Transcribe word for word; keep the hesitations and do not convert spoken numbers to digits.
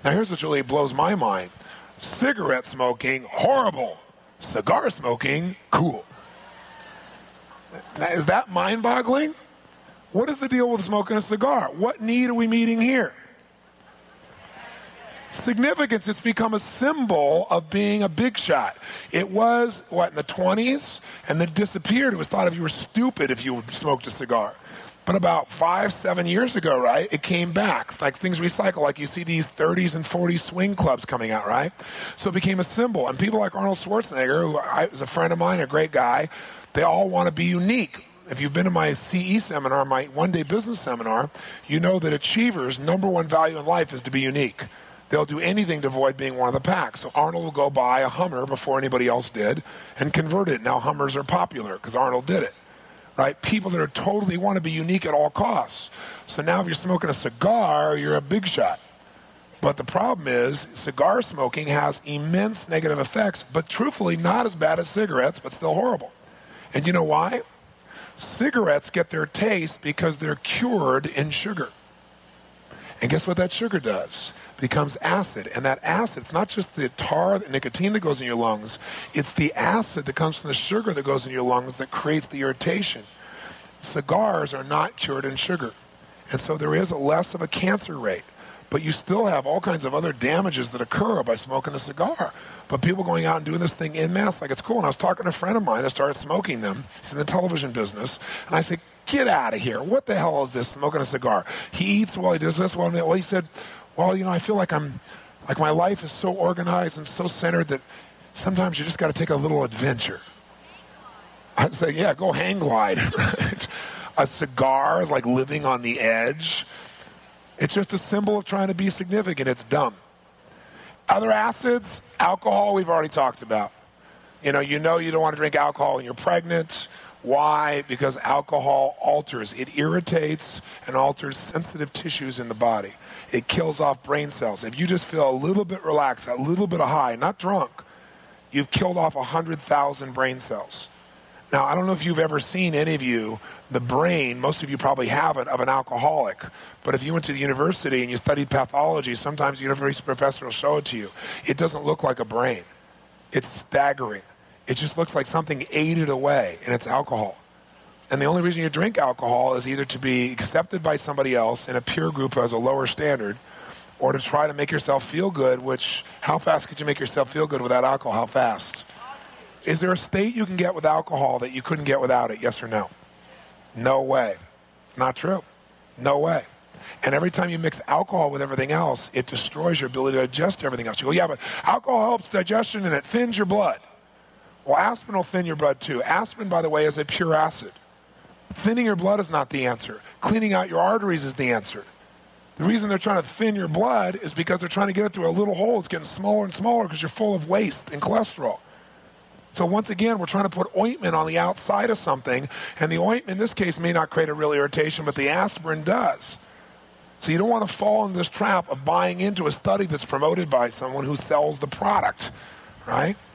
Now here's what really blows my mind. Cigarette smoking, horrible. Cigar smoking, cool. Now, is that mind-boggling? What is the deal with smoking a cigar? What need are we meeting here? Significance. It's become a symbol of being a big shot. It was, what, in the twenties? And then disappeared. It was thought of you were stupid if you smoked a cigar. But about five, seven years ago, right, it came back. Like things recycle. Like you see these thirties and forties swing clubs coming out, right? So it became a symbol. And people like Arnold Schwarzenegger, who I, was a friend of mine, a great guy, they all want to be unique. If you've been to my C E seminar, my one-day business seminar, you know that achievers' number one value in life is to be unique. They'll do anything to avoid being one of the pack. So Arnold will go buy a Hummer before anybody else did and convert it. Now Hummers are popular because Arnold did it. Right? People that are totally want to be unique at all costs. So now if you're smoking a cigar, you're a big shot. But the problem is cigar smoking has immense negative effects, but truthfully not as bad as cigarettes, but still horrible. And you know why? Cigarettes get their taste because they're cured in sugar. And guess what that sugar does? It becomes acid. And that acid, it's not just the tar, the nicotine that goes in your lungs. It's the acid that comes from the sugar that goes in your lungs that creates the irritation. Cigars are not cured in sugar. And so there is a less of a cancer rate. But you still have all kinds of other damages that occur by smoking a cigar. But people going out and doing this thing en masse, like it's cool. And I was talking to a friend of mine that started smoking them. He's in the television business. And I said, get out of here. What the hell is this, smoking a cigar? He eats well, he does this well. Well, he said, well, you know, I feel like I'm, like my life is so organized and so centered that sometimes you just got to take a little adventure. I'd say, yeah, go hang glide. A cigar is like living on the edge. It's just a symbol of trying to be significant. It's dumb. Other acids, alcohol, we've already talked about. You know, you know you don't want to drink alcohol when you're pregnant. Why? Because alcohol alters. It irritates and alters sensitive tissues in the body. It kills off brain cells. If you just feel a little bit relaxed, a little bit of high, not drunk, you've killed off one hundred thousand brain cells. Now, I don't know if you've ever seen, any of you, the brain, most of you probably haven't, of an alcoholic. But if you went to the university and you studied pathology, sometimes the university professor will show it to you. It doesn't look like a brain. It's staggering. It just looks like something ate it away, and it's alcohol. And the only reason you drink alcohol is either to be accepted by somebody else in a peer group who has a lower standard, or to try to make yourself feel good, which, how fast could you make yourself feel good without alcohol? How fast? Is there a state you can get with alcohol that you couldn't get without it? Yes or no? No way. It's not true. No way. And every time you mix alcohol with everything else, it destroys your ability to digest everything else. You go, yeah, but alcohol helps digestion and it thins your blood. Well, aspirin will thin your blood too. Aspirin, by the way, is a pure acid. Thinning your blood is not the answer. Cleaning out your arteries is the answer. The reason they're trying to thin your blood is because they're trying to get it through a little hole. It's getting smaller and smaller because you're full of waste and cholesterol. So once again, we're trying to put ointment on the outside of something, and the ointment in this case may not create a real irritation, but the aspirin does. So you don't want to fall into this trap of buying into a study that's promoted by someone who sells the product, right?